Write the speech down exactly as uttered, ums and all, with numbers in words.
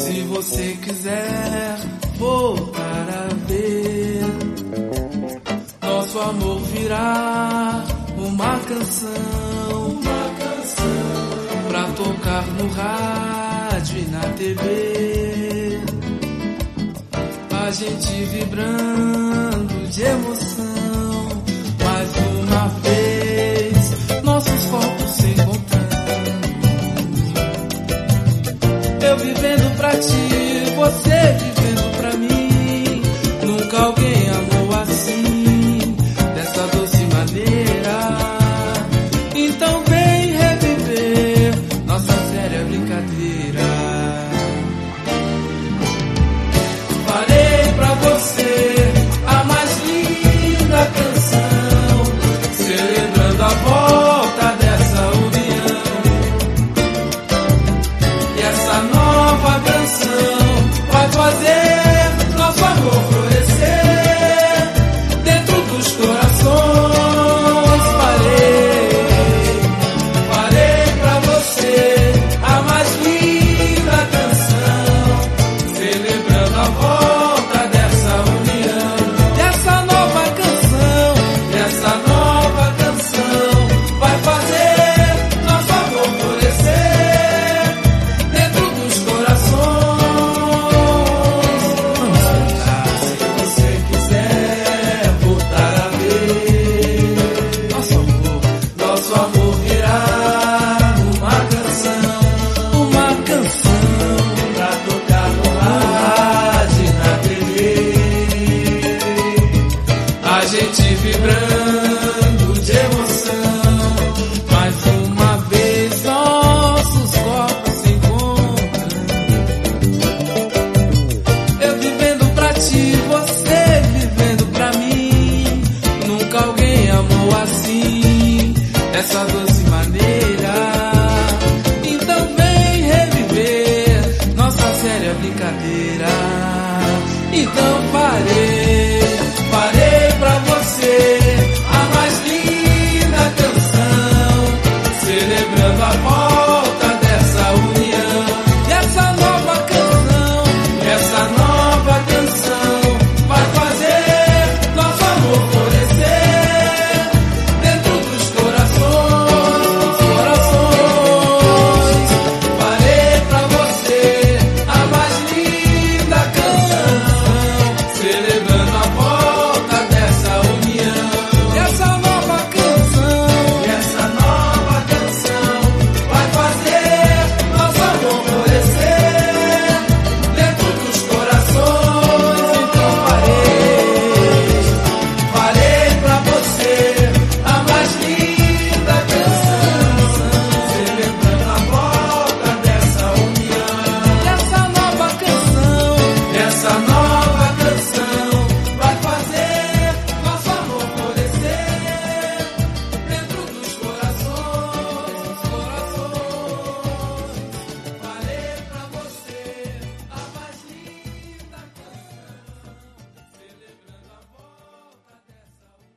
Se você quiser voltar a ver, nosso amor virá uma canção, uma canção pra tocar no rádio e na T V. A gente vibrando de emoção, mais uma vez, nossos corpos se encontrando. Eu vivendo pra ti, você vivendo pra mim. Nunca alguém amou assim, dessa doce maneira. Então vem reviver nossa séria brincadeira. Farei pra você a mais linda canção, celebrando a volta dessa união. E essa nova canção vai fazer nosso amor florescer dentro dos corações. Farei, farei pra você a mais linda canção, celebrando a volta dessa união. E essa nova canção, e essa nova canção vai fazer nosso amor florescer dentro dos corações. Vamos cantar, se você quiser voltar a ver. Nosso amor, nosso amor virá uma canção, uma canção pra tocar no rádio e na T V. A gente vibrando de emoção, mais uma vez nossos corpos se encontram. Eu vivendo pra ti, você vivendo pra mim. Nunca alguém amou assim, dessa doce maneira. Então vem reviver nossa séria brincadeira.